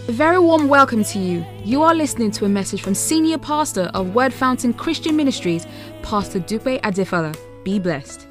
A very warm welcome to you. You are listening to a message from Senior Pastor of Word Fountain Christian Ministries, Pastor Dupe Adefala. Be blessed.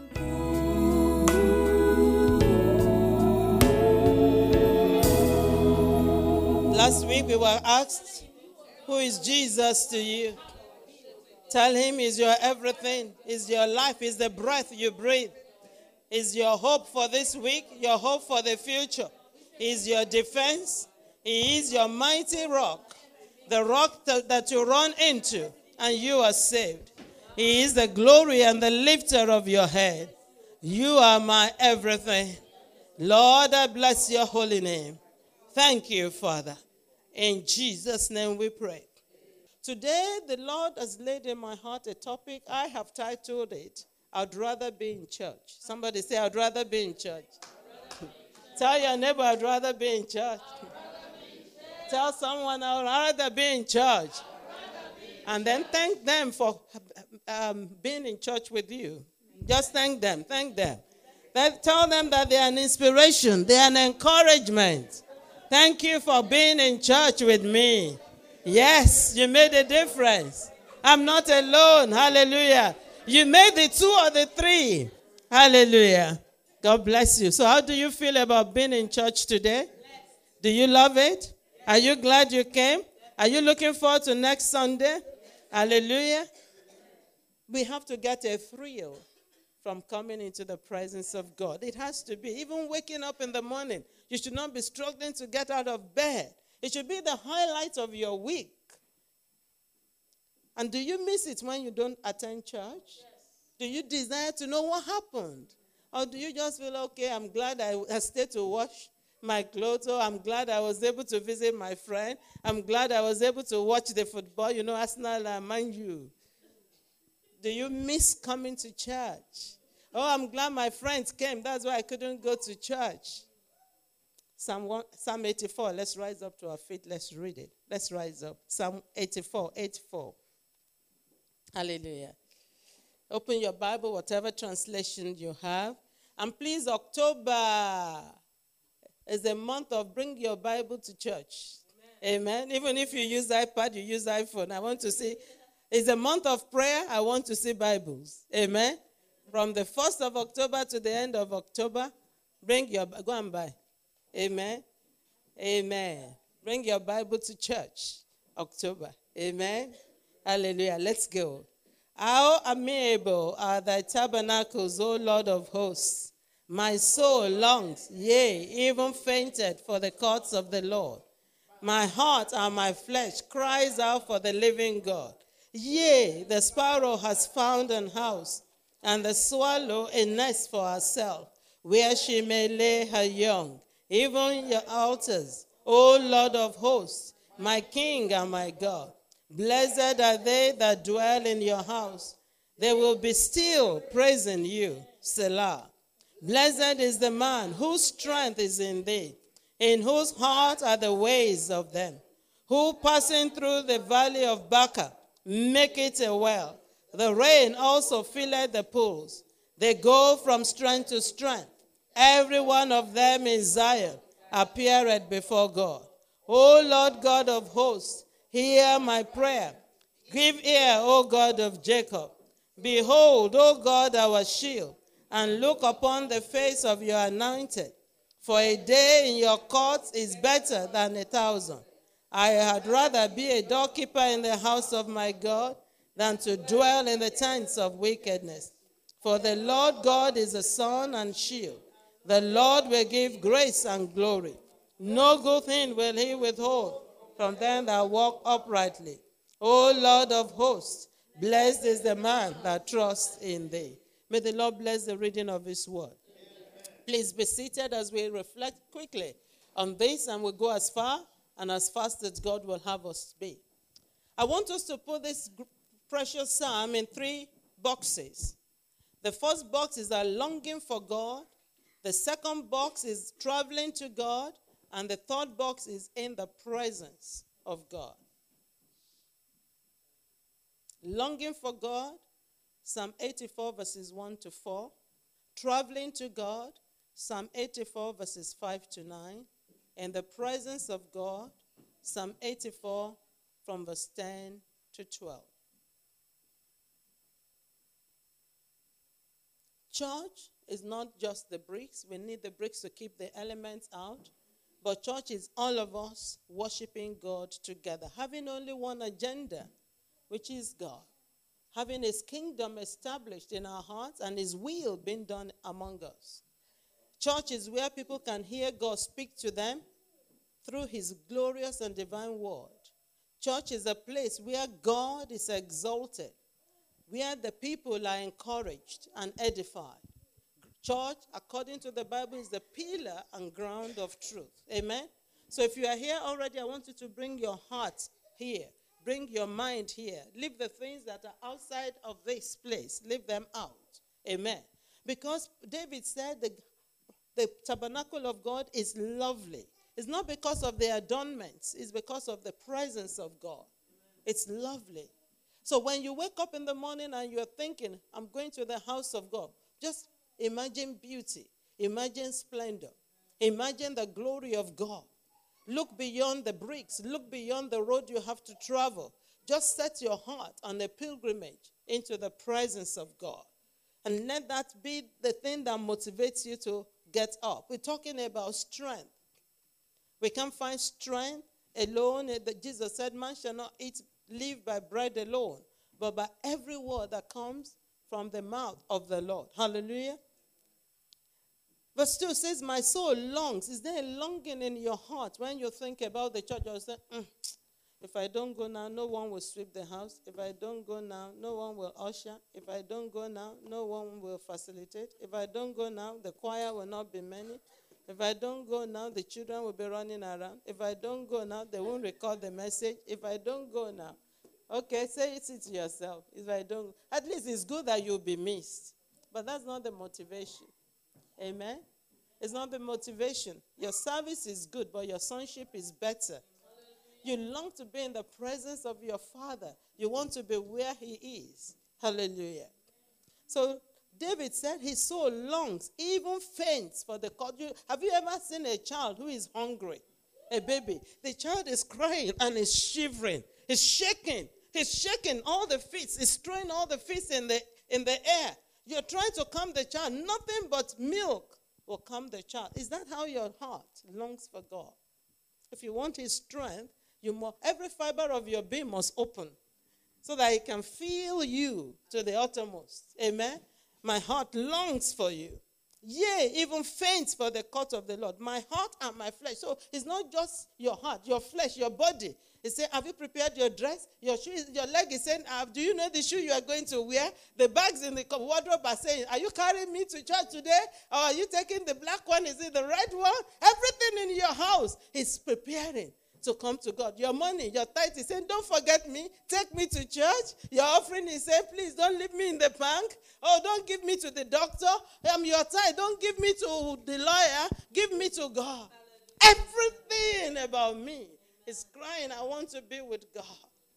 Last week we were asked, who is Jesus to you? Tell him he's your everything, he's your life, he's the breath you breathe. He's your hope for this week, your hope for the future. He's your defense. He is your mighty rock, the rock that you run into and you are saved. He is the glory and the lifter of your head. You are my everything. Lord, I bless your holy name. Thank you, Father. In Jesus' name we pray. Today, the Lord has laid in my heart a topic. I have titled it, I'd rather be in church. Somebody say, I'd rather be in church. Tell your neighbor, I'd rather be in church. Tell someone, I'd rather be in church. And then thank them for being in church with you. Just thank them. Thank them. Then tell them that they are an inspiration. They are an encouragement. Thank you for being in church with me. Yes, you made a difference. I'm not alone. Hallelujah. You made the two or the three. Hallelujah. God bless you. So how do you feel about being in church today? Do you love it? Are you glad you came? Are you looking forward to next Sunday? Hallelujah. We have to get a thrill from coming into the presence of God. It has to be. Even waking up in the morning, you should not be struggling to get out of bed. It should be the highlight of your week. And do you miss it when you don't attend church? Yes. Do you desire to know what happened? Or do you just feel, okay, I'm glad I stayed to wash my clothes, or I'm glad I was able to visit my friend. I'm glad I was able to watch the football. You know, Arsenal and Man U. Do you miss coming to church? Oh, I'm glad my friends came. That's why I couldn't go to church. Psalm 84. Let's rise up to our feet. Let's read it. Let's rise up. Psalm 84. Hallelujah. Open your Bible, whatever translation you have. And please, October is the month of bring your Bible to church. Amen. Even if you use iPad, you use iPhone. I want to see, it's a month of prayer. I want to see Bibles. Amen. From the 1st of October to the end of October, go and buy. Amen. Amen. Bring your Bible to church. October. Amen. Hallelujah. Let's go. How amiable are thy tabernacles, O Lord of hosts. My soul longs, yea, even fainted for the courts of the Lord. My heart and my flesh cries out for the living God. Yea, the sparrow has found an house, and the swallow a nest for herself, where she may lay her young. Even your altars, O Lord of hosts, my King and my God. Blessed are they that dwell in your house. They will be still praising you. Selah. Blessed is the man whose strength is in thee, in whose heart are the ways of them, who passing through the valley of Baca make it a well. The rain also filleth the pools. They go from strength to strength. Every one of them in Zion appeareth before God. O Lord God of hosts, hear my prayer. Give ear, O God of Jacob. Behold, O God, our shield, and look upon the face of your anointed. For a day in your courts is better than 1,000. I had rather be a doorkeeper in the house of my God than to dwell in the tents of wickedness. For the Lord God is a sun and shield. The Lord will give grace and glory. No good thing will he withhold from them that walk uprightly. O Lord of hosts, blessed is the man that trusts in thee. May the Lord bless the reading of his word. Please be seated as we reflect quickly on this, and we'll go as far and as fast as God will have us be. I want us to put this precious psalm in 3 boxes. The first box is a longing for God. The second box is traveling to God. And the third box is in the presence of God. Longing for God, Psalm 84 verses 1 to 4. Traveling to God, Psalm 84 verses 5 to 9. In the presence of God, Psalm 84 from verse 10 to 12. Church is not just the bricks. We need the bricks to keep the elements out. But church is all of us worshiping God together, having only one agenda, which is God. Having his kingdom established in our hearts and his will being done among us. Church is where people can hear God speak to them through his glorious and divine word. Church is a place where God is exalted, where the people are encouraged and edified. Church, according to the Bible, is the pillar and ground of truth. Amen? So if you are here already, I want you to bring your heart here. Bring your mind here. Leave the things that are outside of this place. Leave them out. Amen? Because David said the tabernacle of God is lovely. It's not because of the adornments. It's because of the presence of God. It's lovely. So when you wake up in the morning and you're thinking, I'm going to the house of God, just imagine beauty. Imagine splendor. Imagine the glory of God. Look beyond the bricks. Look beyond the road you have to travel. Just set your heart on a pilgrimage into the presence of God. And let that be the thing that motivates you to get up. We're talking about strength. We can't find strength alone. Jesus said, man shall not live by bread alone, but by every word that comes from the mouth of the Lord. Hallelujah. Verse 2 says, my soul longs. Is there a longing in your heart when you think about the church? You say, if I don't go now, no one will sweep the house. If I don't go now, no one will usher. If I don't go now, no one will facilitate. If I don't go now, the choir will not be many. If I don't go now, the children will be running around. If I don't go now, they won't record the message. If I don't go now, okay, say it to yourself. If I don't, at least it's good that you'll be missed. But that's not the motivation. Amen? It's not the motivation. Your service is good, but your sonship is better. You long to be in the presence of your Father. You want to be where he is. Hallelujah. So David said his soul longs, even faints for the God. Have you ever seen a child who is hungry? A baby. The child is crying and is shivering. He's shaking. He's shaking all the feet. He's throwing all the feet in the air. You're trying to calm the child. Nothing but milk will calm the child. Is that how your heart longs for God? If you want his strength, every fiber of your being must open so that he can feel you to the uttermost. Amen? My heart longs for you. Yea, even faints for the court of the Lord. My heart and my flesh. So it's not just your heart, your flesh, your body. He said, have you prepared your dress? Your shoe, your leg is saying, do you know the shoe you are going to wear? The bags in the wardrobe are saying, are you carrying me to church today? Or are you taking the black one? Is it the red one? Everything in your house is preparing to come to God. Your money, your tithe is saying, don't forget me. Take me to church. Your offering is saying, please don't leave me in the bank. Oh, don't give me to the doctor. Your tithe, don't give me to the lawyer. Give me to God. Everything about me is crying, I want to be with God.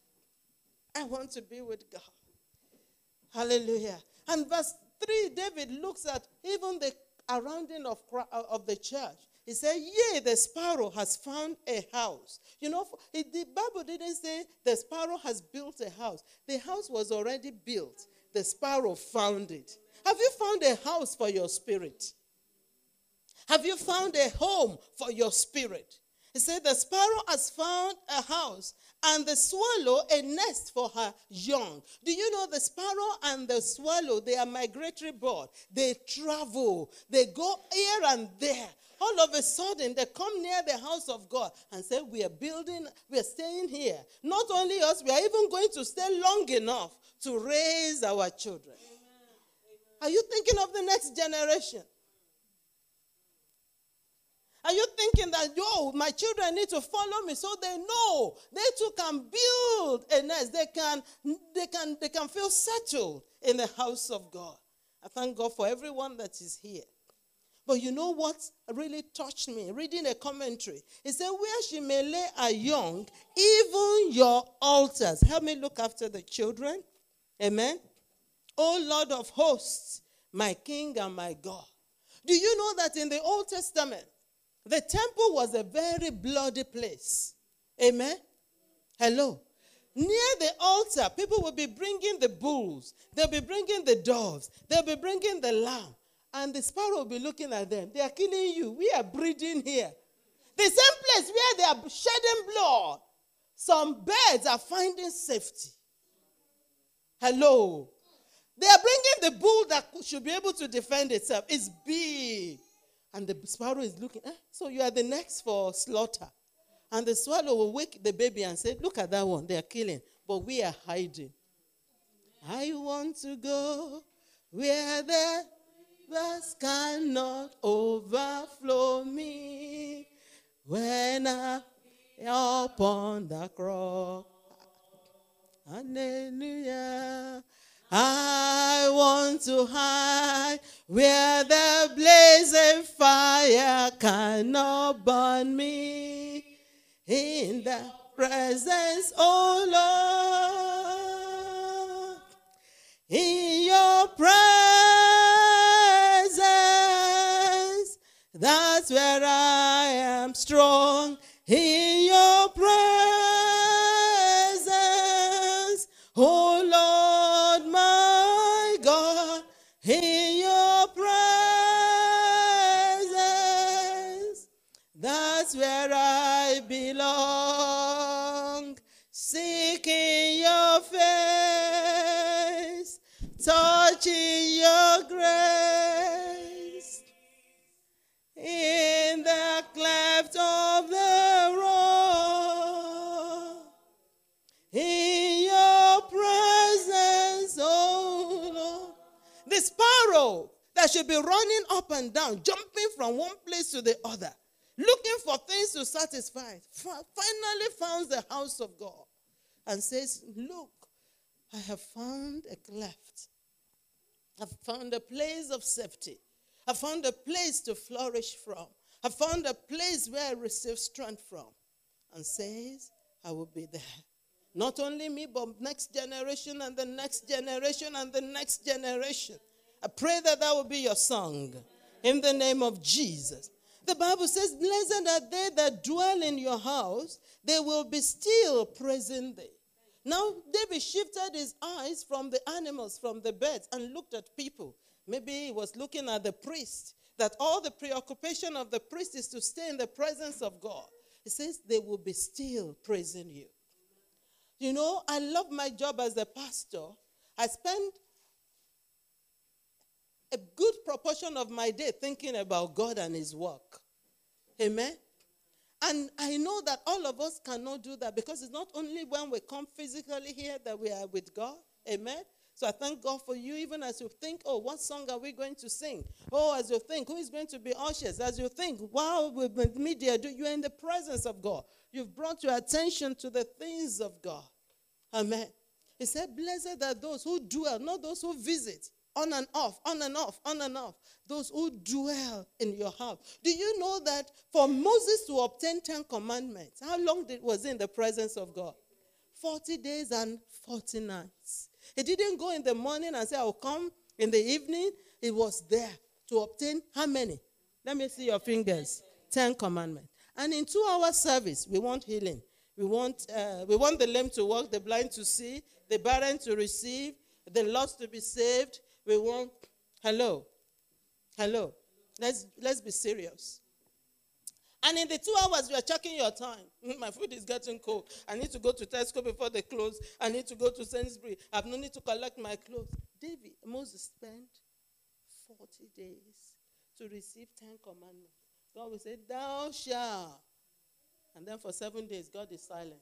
I want to be with God. Hallelujah. And verse 3, David looks at even the surrounding of the church. He said, yea, the sparrow has found a house. You know, the Bible didn't say the sparrow has built a house. The house was already built. The sparrow found it. Have you found a house for your spirit? Have you found a home for your spirit? He said, the sparrow has found a house, and the swallow a nest for her young. Do you know the sparrow and the swallow, they are migratory birds. They travel. They go here and there. All of a sudden, they come near the house of God and say, we are staying here. Not only us, we are even going to stay long enough to raise our children. Amen. Are you thinking of the next generation? Are you thinking that, my children need to follow me so they know they too can build a nest. They can feel settled in the house of God. I thank God for everyone that is here. But you know what really touched me? Reading a commentary. It said, where she may lay her young, even your altars. Help me look after the children. Amen. O Lord of hosts, my King and my God. Do you know that in the Old Testament, the temple was a very bloody place. Amen? Hello. Near the altar, people will be bringing the bulls. They'll be bringing the doves. They'll be bringing the lamb. And the sparrow will be looking at them. They are killing you. We are breeding here. The same place where they are shedding blood. Some birds are finding safety. Hello. They are bringing the bull that should be able to defend itself. It's big. And the sparrow is looking. So you are the next for slaughter. And the swallow will wake the baby and say, look at that one. They are killing. But we are hiding. I want to go where the rivers cannot overflow me. When I'm upon the cross. Hallelujah. I want to hide where the blazing fire cannot burn me. In the presence, oh Lord, in your presence, that's where I am strong. In your presence, oh Lord, my God, in your presence, that's where I belong. Seeking your face, touching your grace, in the cleft of the rock, in your presence, oh Lord. The sparrow that should be running up and down, jumping from one place to the other, looking for things to satisfy, finally found the house of God and says, look, I have found a cleft. I've found a place of safety. I found a place to flourish from. I found a place where I receive strength from. And says, I will be there. Not only me, but next generation and the next generation and the next generation. I pray that that will be your song. In the name of Jesus. The Bible says, blessed are they that dwell in your house. They will be still praising thee. Now, David shifted his eyes from the animals, from the birds, and looked at people. Maybe he was looking at the priest, that all the preoccupation of the priest is to stay in the presence of God. He says, they will be still praising you. You know, I love my job as a pastor. I spend a good proportion of my day thinking about God and his work. Amen? And I know that all of us cannot do that because it's not only when we come physically here that we are with God. Amen? So I thank God for you, even as you think, oh, what song are we going to sing? Oh, as you think, who is going to be ushers? As you think, wow, with media, you're in the presence of God. You've brought your attention to the things of God. Amen. He said, blessed are those who dwell, not those who visit. On and off, on and off, on and off. Those who dwell in your house. Do you know that for Moses to obtain 10 commandments, how long was he in the presence of God? 40 days and 40 nights. He didn't go in the morning and say, I'll come in the evening. He was there to obtain how many? Let me see your fingers. 10 commandments. And in 2-hour service, we want healing. We want the lame to walk, the blind to see, the barren to receive, the lost to be saved. We want, hello. Let's be serious. And in the 2 hours, you are checking your time. My food is getting cold. I need to go to Tesco before they close. I need to go to Sainsbury. I have no need to collect my clothes. Moses spent 40 days to receive 10 commandments. God will say, thou shalt. And then for 7 days, God is silent.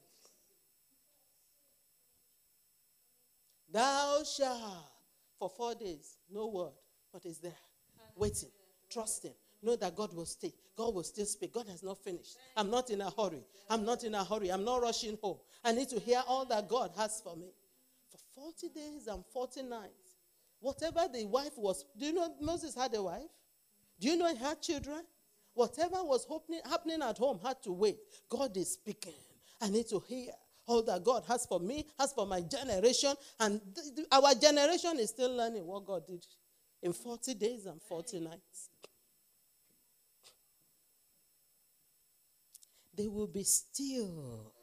Thou shalt. For 4 days, no word, but it's there, waiting, trusting. Know that God will stay. God will still speak. God has not finished. I'm not in a hurry. I'm not rushing home. I need to hear all that God has for me. For 40 days and 40 nights, whatever the wife was, do you know Moses had a wife? Do you know he had children? Whatever was happening at home had to wait. God is speaking. I need to hear all that God has for me, has for my generation. And our generation is still learning what God did in 40 days and 40 nights. They will be still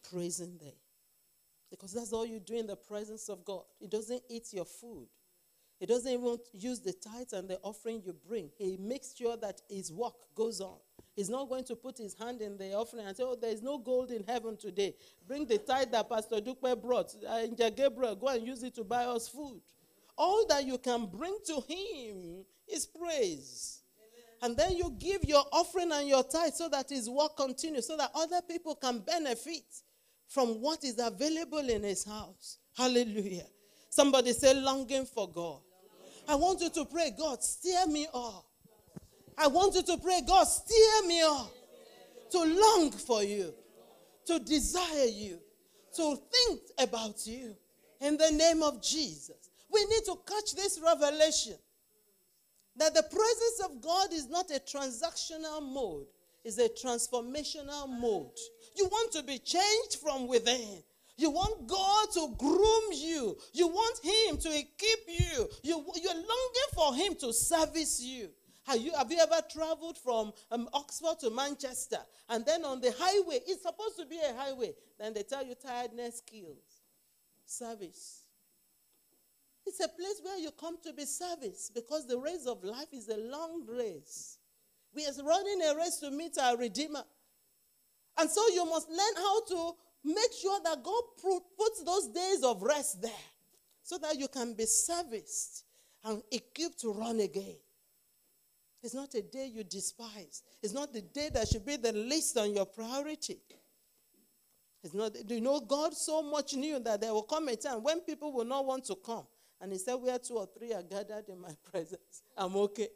praising there. Because that's all you do in the presence of God. He doesn't eat your food. He doesn't even use the tithes and the offering you bring. He makes sure that his work goes on. He's not going to put his hand in the offering and say, oh, there is no gold in heaven today. Bring the tithe that Pastor Dupe brought. Angel Gabriel, go and use it to buy us food. All that you can bring to him is praise. And then you give your offering and your tithe so that his work continues, so that other people can benefit from what is available in his house. Hallelujah. Somebody say, longing for God. I want you to pray, God, steer me up. I want you to pray, God, steer me up. To long for you. To desire you. To think about you. In the name of Jesus. We need to catch this revelation. That the presence of God is not a transactional mode. It's a transformational mode. You want to be changed from within. You want God to groom you. You want him to equip you. You're longing for him to service you. Have you ever traveled from Oxford to Manchester, and then on the highway, it's supposed to be a highway, then they tell you tiredness kills. Service. It's a place where you come to be serviced, because the race of life is a long race. We are running a race to meet our Redeemer. And so you must learn how to make sure that God puts those days of rest there, so that you can be serviced and equipped to run again. It's not a day you despise. It's not the day that should be the least on your priority. It's not. Do you know God so much knew that there will come a time when people will not want to come. And he said, where 2 or 3 are gathered in my presence, I'm okay.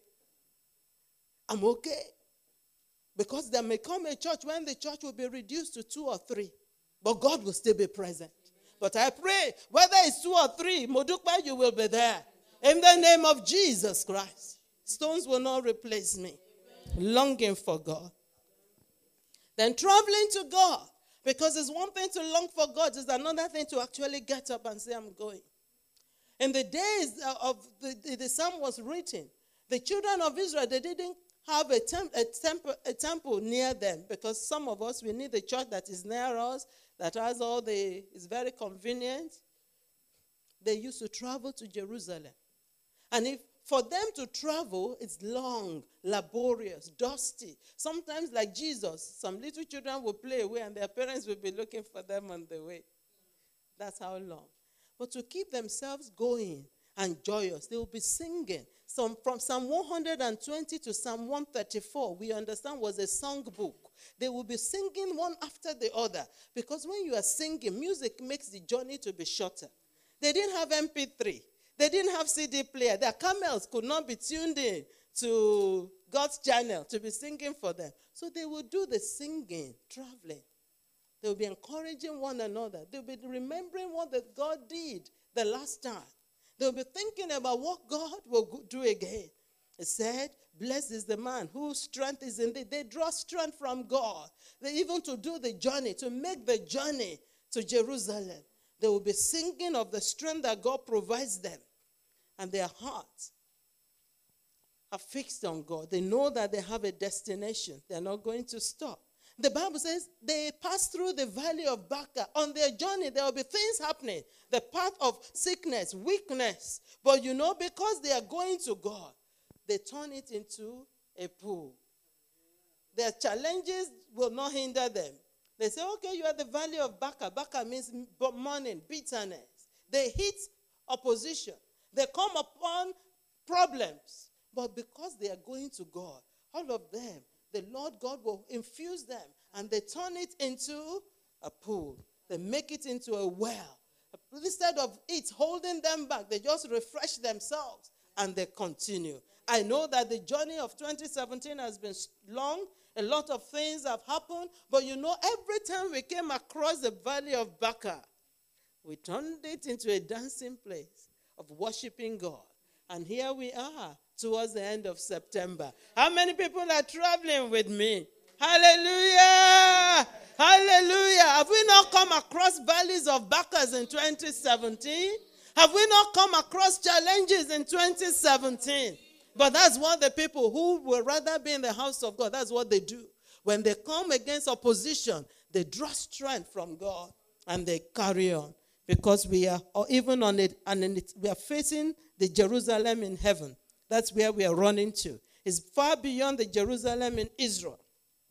I'm okay. Because there may come a church when the church will be reduced to 2 or 3. But God will still be present. But I pray, whether it's 2 or 3, Modukba, you will be there. In the name of Jesus Christ. Stones will not replace me. Longing for God. Then traveling to God. Because it's one thing to long for God. It's another thing to actually get up and say, I'm going. In the days of the psalm was written, the children of Israel, they didn't have a temple near them, because some of us, we need a church that is near us, that has is very convenient. They used to travel to Jerusalem. And for them to travel, it's long, laborious, dusty. Sometimes, like Jesus, some little children will play away and their parents will be looking for them on the way. That's how long. But to keep themselves going and joyous, they will be singing. From Psalm 120 to Psalm 134, we understand was a song book. They will be singing one after the other. Because when you are singing, music makes the journey to be shorter. They didn't have MP3. They didn't have CD player. Their camels could not be tuned in to God's channel to be singing for them. So they would do the singing, traveling. They will be encouraging one another. They will be remembering what that God did the last time. They will be thinking about what God will do again. It said, blessed is the man whose strength is in thee. They draw strength from God. They even to do the journey, to make the journey to Jerusalem. They will be singing of the strength that God provides them. And their hearts are fixed on God. They know that they have a destination. They're not going to stop. The Bible says they pass through the valley of Baca. On their journey, there will be things happening. The path of sickness, weakness. But because they are going to God, they turn it into a pool. Their challenges will not hinder them. They say, okay, you are the valley of Baca. Baca means mourning, bitterness. They hit opposition. They come upon problems. But because they are going to God, all of them, the Lord God will infuse them, and they turn it into a pool. They make it into a well. Instead of it holding them back, they just refresh themselves and they continue. I know that the journey of 2017 has been long. A lot of things have happened. But every time we came across the valley of Baca, we turned it into a dancing place of worshiping God. And here we are towards the end of September. How many people are traveling with me? Hallelujah! Hallelujah! Have we not come across valleys of Bacchus in 2017? Have we not come across challenges in 2017? But that's what the people who would rather be in the house of God, that's what they do. When they come against opposition, they draw strength from God and they carry on. Because we are, or even on it, and we are facing the Jerusalem in heaven. That's where we are running to. It's far beyond the Jerusalem in Israel.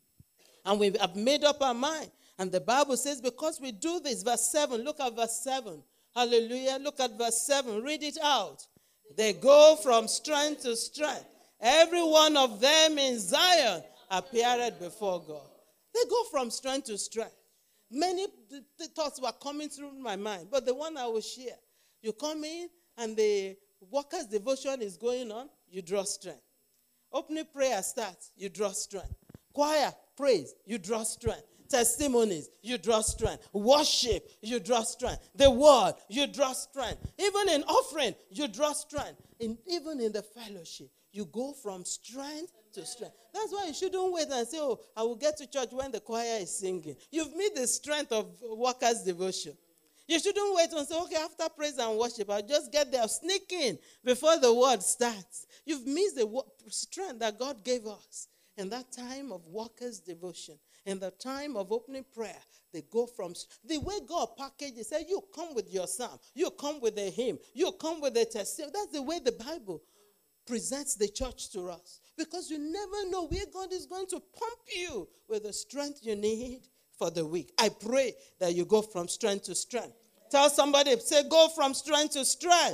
And we have made up our mind. And the Bible says, because we do this, verse 7, look at verse 7. Hallelujah. Look at verse 7. Read it out. They go from strength to strength. Every one of them in Zion appeared before God. They go from strength to strength. Many thoughts were coming through my mind, but the one I will share. You come in and the workers' devotion is going on, you draw strength. Opening prayer starts, you draw strength. Choir, praise, you draw strength. Testimonies, you draw strength. Worship, you draw strength. The word, you draw strength. Even in offering, you draw strength. Even in the fellowship, you go from strength to strength. That's why you shouldn't wait and say, oh, I will get to church when the choir is singing. You've missed the strength of workers' devotion. You shouldn't wait and say, okay, after praise and worship, I'll just get there, sneak in before the word starts. You've missed the strength that God gave us in that time of workers' devotion. In the time of opening prayer, they go from the way God packages. Say, you come with your psalm, you come with a hymn, you come with a testimony. That's the way the Bible presents the church to us. Because you never know where God is going to pump you with the strength you need for the week. I pray that you go from strength to strength. Tell somebody, say, go from strength to strength.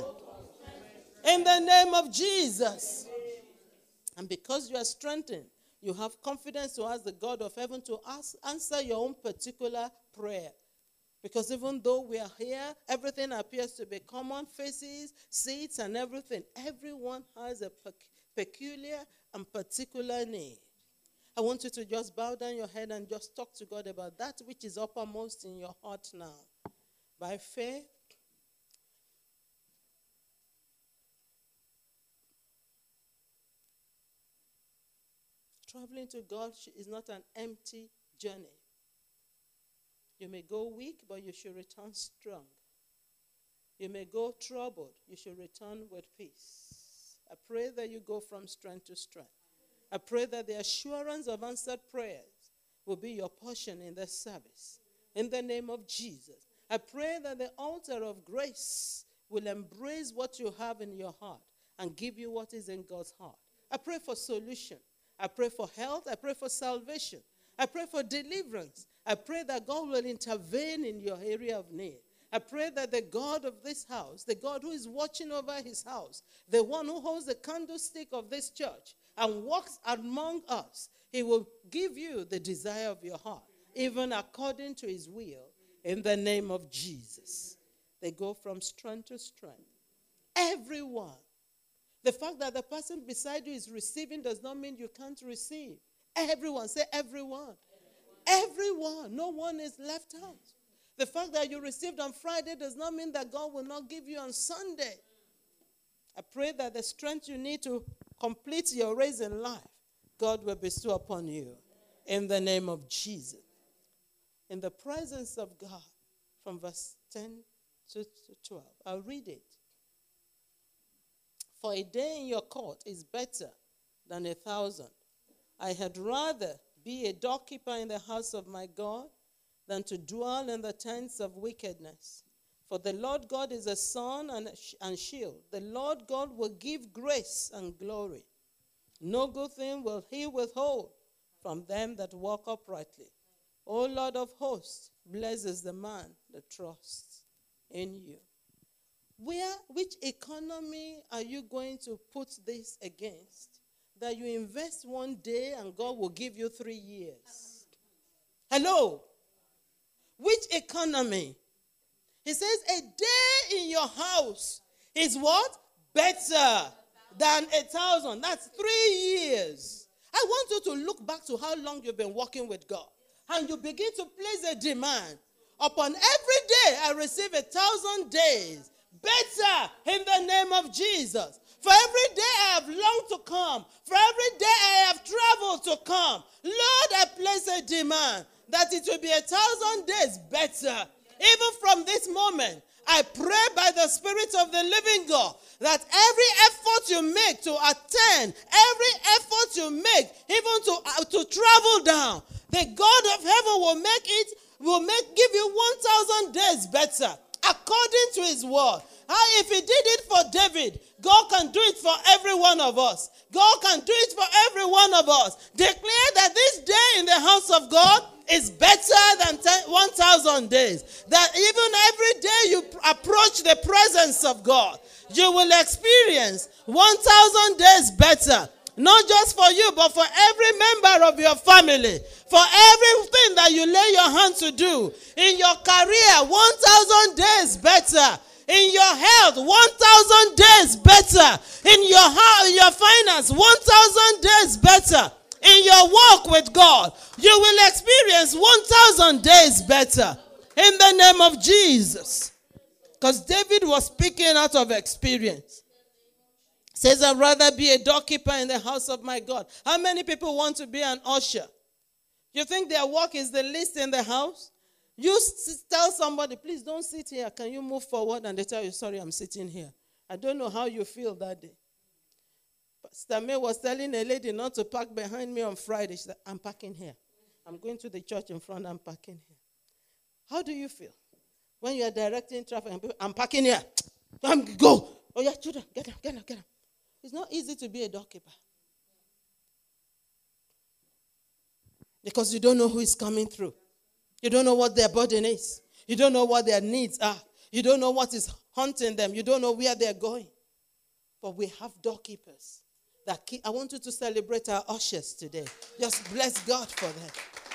In the name of Jesus. And because you are strengthened, you have confidence to ask the God of heaven to answer your own particular prayer. Because even though we are here, everything appears to be common, faces, seats, and everything. Everyone has a peculiar and particular need. I want you to just bow down your head and just talk to God about that which is uppermost in your heart now. By faith, traveling to God is not an empty journey. You may go weak, but you should return strong. You may go troubled, you should return with peace. I pray that you go from strength to strength. I pray that the assurance of answered prayers will be your portion in this service. In the name of Jesus. I pray that the altar of grace will embrace what you have in your heart and give you what is in God's heart. I pray for solution. I pray for health. I pray for salvation. I pray for deliverance. I pray that God will intervene in your area of need. I pray that the God of this house, the God who is watching over his house, the one who holds the candlestick of this church and walks among us, he will give you the desire of your heart, even according to his will, in the name of Jesus. They go from strength to strength. Everyone. The fact that the person beside you is receiving does not mean you can't receive. Everyone. Say everyone. Everyone. No one is left out. The fact that you received on Friday does not mean that God will not give you on Sunday. I pray that the strength you need to complete your race in life, God will bestow upon you in the name of Jesus. In the presence of God, from verse 10 to 12. I'll read it. For a day in your court is better than 1,000. I had rather be a doorkeeper in the house of my God than to dwell in the tents of wickedness. For the Lord God is a sun and shield. The Lord God will give grace and glory. No good thing will he withhold from them that walk uprightly. O Lord of hosts, blesses the man that trusts in you. Which economy are you going to put this against? That you invest one day and God will give you 3 years. Hello? Which economy? He says a day in your house is what? Better than 1,000. That's 3 years. I want you to look back to how long you've been walking with God. And you begin to place a demand. Upon every day I receive 1,000 days. Better in the name of Jesus. For every day I have longed to come. For every day I have traveled to come. Lord, I place a demand that it will be 1,000 days better. Even from this moment, I pray by the Spirit of the living God that every effort you make to attend, every effort you make even to travel down, The God of heaven give you 1,000 days better according to his word. If he did it for David, God can do it for every one of us. God can do it for every one of us. Declare that this day in the house of God is better than 1,000 days. That even every day you approach the presence of God, you will experience 1,000 days better. Not just for you, but for every member of your family. For everything that you lay your hand to do. In your career, 1,000 days better. In your health, 1,000 days better. In your finance, 1,000 days better. In your walk with God, you will experience 1,000 days better. In the name of Jesus. Because David was speaking out of experience. Says, I'd rather be a doorkeeper in the house of my God. How many people want to be an usher? You think their work is the least in the house? You tell somebody, please don't sit here. Can you move forward? And they tell you, sorry, I'm sitting here. I don't know how you feel that day. Pastor May was telling a lady not to park behind me on Friday. She said, I'm parking here. I'm going to the church in front. I'm parking here. How do you feel? When you are directing traffic, I'm parking here. Go. Oh, yeah, children, get them. It's not easy to be a doorkeeper. Because you don't know who is coming through. You don't know what their burden is. You don't know what their needs are. You don't know what is haunting them. You don't know where they're going. But we have doorkeepers. I want you to celebrate our ushers today. Just bless God for them.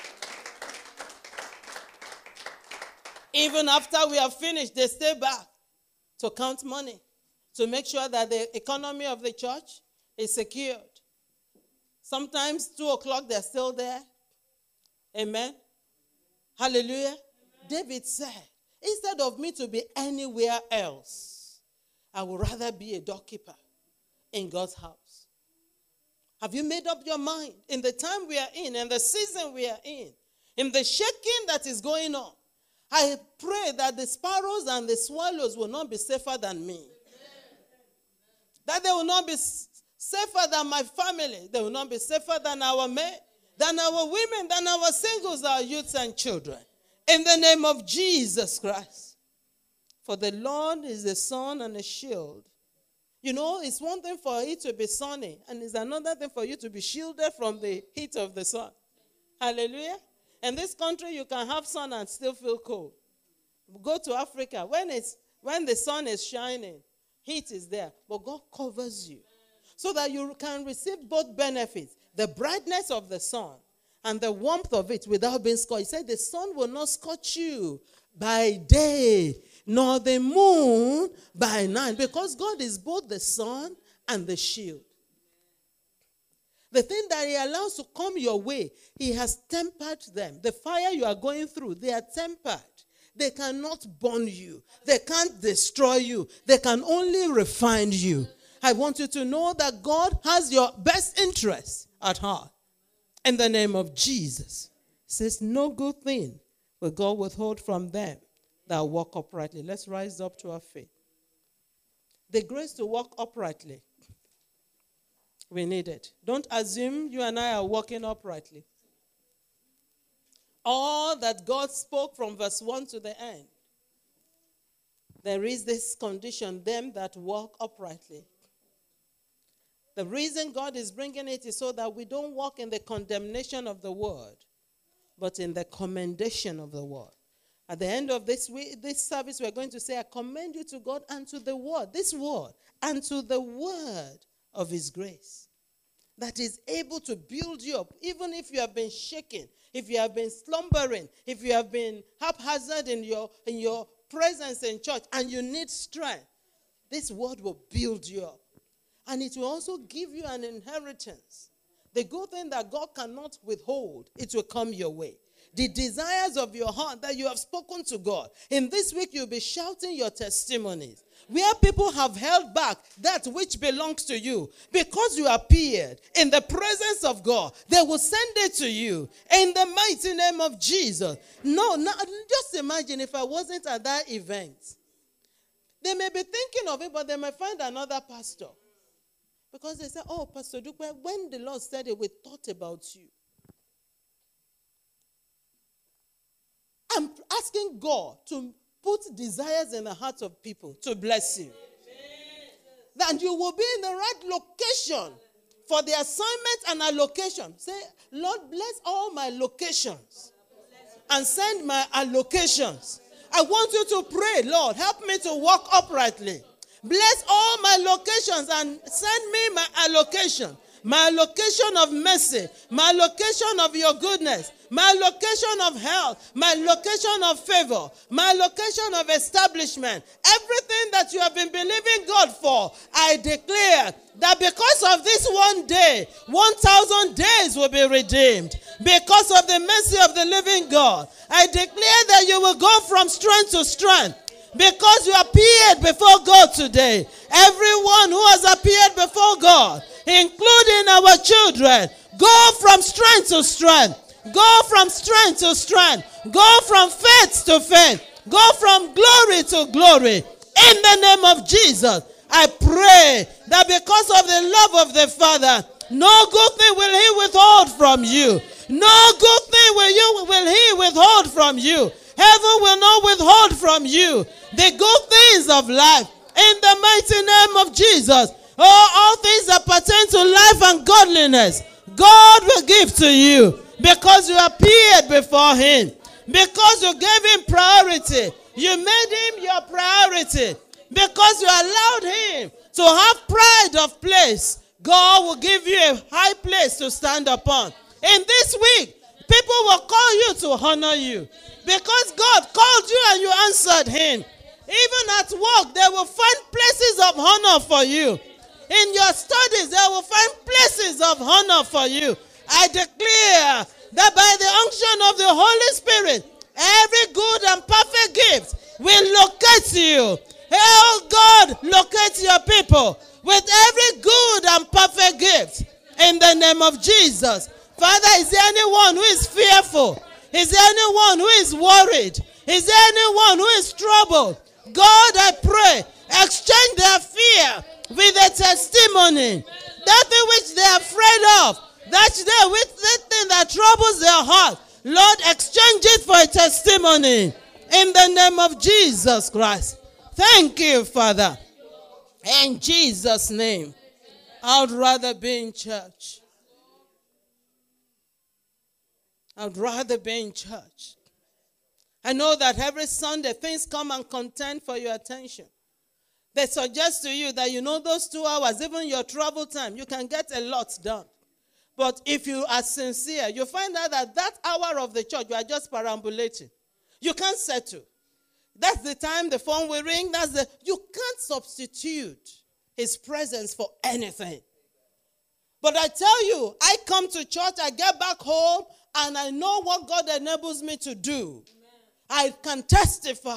Even after we have finished, they stay back to count money, to make sure that the economy of the church is secured. Sometimes 2 o'clock, they're still there. Amen. Hallelujah. Amen. David said, instead of me to be anywhere else, I would rather be a doorkeeper in God's house. Have you made up your mind in the time we are in the season we are in the shaking that is going on? I pray that the sparrows and the swallows will not be safer than me. That they will not be safer than my family. They will not be safer than our men, than our women, than our singles, our youths and children. In the name of Jesus Christ. For the Lord is a sun and a shield. You know, it's one thing for it to be sunny, and it's another thing for you to be shielded from the heat of the sun. Hallelujah. In this country, you can have sun and still feel cold. Go to Africa. When the sun is shining, heat is there. But God covers you so that you can receive both benefits. The brightness of the sun and the warmth of it without being scorched. He said the sun will not scorch you by day, nor the moon by night. Because God is both the sun and the shield. The thing that he allows to come your way, he has tempered them. The fire you are going through, they are tempered. They cannot burn you. They can't destroy you. They can only refine you. I want you to know that God has your best interest at heart. In the name of Jesus. It says, no good thing will God withhold from them that walk uprightly. Let's rise up to our feet. The grace to walk uprightly. We need it. Don't assume you and I are walking uprightly. All that God spoke from verse 1 to the end. There is this condition, them that walk uprightly. The reason God is bringing it is so that we don't walk in the condemnation of the word, but in the commendation of the word. At the end of this service, we're going to say, I commend you to God and to the word, this word, and to the word of his grace that is able to build you up, even if you have been shaken, if you have been slumbering, if you have been haphazard in your presence in church and you need strength. This word will build you up. And it will also give you an inheritance. The good thing that God cannot withhold, it will come your way. The desires of your heart that you have spoken to God. In this week, you'll be shouting your testimonies. Where people have held back that which belongs to you, because you appeared in the presence of God, they will send it to you in the mighty name of Jesus. No, just imagine if I wasn't at that event. They may be thinking of it, but they may find another pastor. Because they say, oh, Pastor Dupe, when the Lord said it, we thought about you. I'm asking God to put desires in the hearts of people to bless you. That you will be in the right location for the assignment and allocation. Say, Lord, bless all my locations and send my allocations. I want you to pray, Lord, help me to walk uprightly. Bless all my locations and send me my allocation. My location of mercy, my location of your goodness, my location of health, my location of favor, my location of establishment. Everything that you have been believing God for, I declare that because of this one day, 1,000 days will be redeemed. Because of the mercy of the living God, I declare that you will go from strength to strength. Because you appeared before God today. Everyone who has appeared before God, including our children, go from strength to strength. Go from strength to strength. Go from faith to faith. Go from glory to glory. In the name of Jesus, I pray that because of the love of the Father, no good thing will he withhold from you. No good thing will he withhold from you. Heaven will not withhold from you the good things of life. In the mighty name of Jesus. All things that pertain to life and godliness, God will give to you because you appeared before him. Because you gave him priority. You made him your priority. Because you allowed him to have pride of place. God will give you a high place to stand upon. In this week, people will call you to honor you. Because God called you and you answered him. Even at work, they will find places of honor for you. In your studies, they will find places of honor for you. I declare that by the unction of the Holy Spirit, every good and perfect gift will locate you. Oh God, locate your people with every good and perfect gift in the name of Jesus. Father, is there anyone who is fearful? Is there anyone who is worried? Is there anyone who is troubled? God, I pray, exchange their fear with a testimony. That thing which they are afraid of, that thing that troubles their heart, Lord, exchange it for a testimony in the name of Jesus Christ. Thank you, Father. In Jesus' name, I would rather be in church. I would rather be in church. I know that every Sunday things come and contend for your attention. They suggest to you that those 2 hours, even your travel time, you can get a lot done. But if you are sincere, you find out that hour of the church, you are just perambulating. You can't settle. That's the time the phone will ring. You can't substitute his presence for anything. But I tell you, I come to church, I get back home, and I know what God enables me to do. I can testify.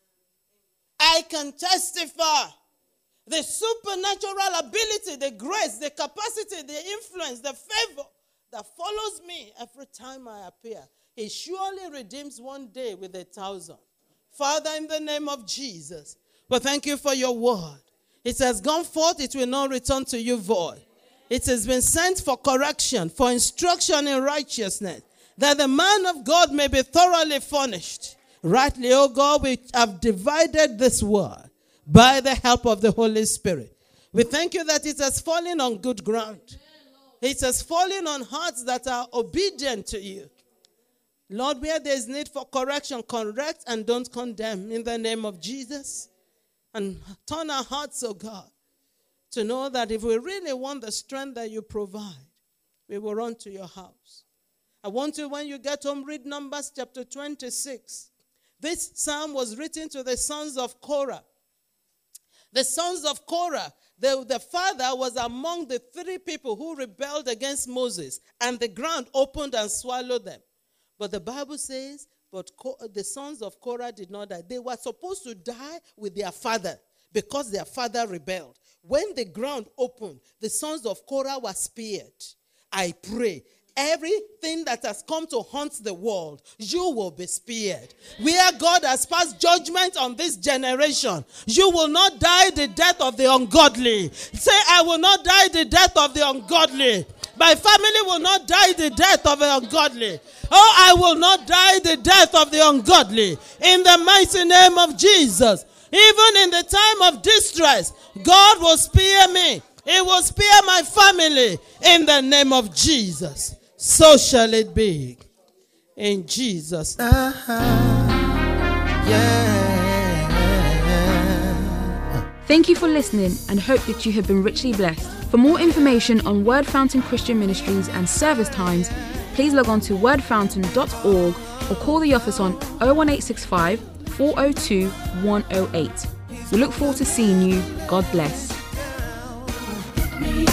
I can testify. The supernatural ability, the grace, the capacity, the influence, the favor that follows me every time I appear. He surely redeems one day with 1,000. Father, in the name of Jesus, we thank you for your word. It has gone forth, it will not return to you void. It has been sent for correction, for instruction in righteousness, that the man of God may be thoroughly furnished. Rightly, O God, we have divided this word by the help of the Holy Spirit. We thank you that it has fallen on good ground. It has fallen on hearts that are obedient to you. Lord, where there is need for correction, correct and don't condemn in the name of Jesus. And turn our hearts, O God, to know that if we really want the strength that you provide, we will run to your house. I want you, when you get home, read Numbers chapter 26. This psalm was written to the sons of Korah. The sons of Korah, the father was among the 3 people who rebelled against Moses, and the ground opened and swallowed them. But the Bible says, but the sons of Korah did not die. They were supposed to die with their father because their father rebelled. When the ground opened, the sons of Korah were spared. I pray, everything that has come to haunt the world, you will be spared. Where God has passed judgment on this generation, you will not die the death of the ungodly. Say, I will not die the death of the ungodly. My family will not die the death of the ungodly. Oh, I will not die the death of the ungodly. In the mighty name of Jesus. Even in the time of distress, God will spare me. He will spare my family. In the name of Jesus. So shall it be. In Jesus' name. Thank you for listening and hope that you have been richly blessed. For more information on Word Fountain Christian Ministries and service times, please log on to wordfountain.org or call the office on 01865 402 108. We look forward to seeing you. God bless.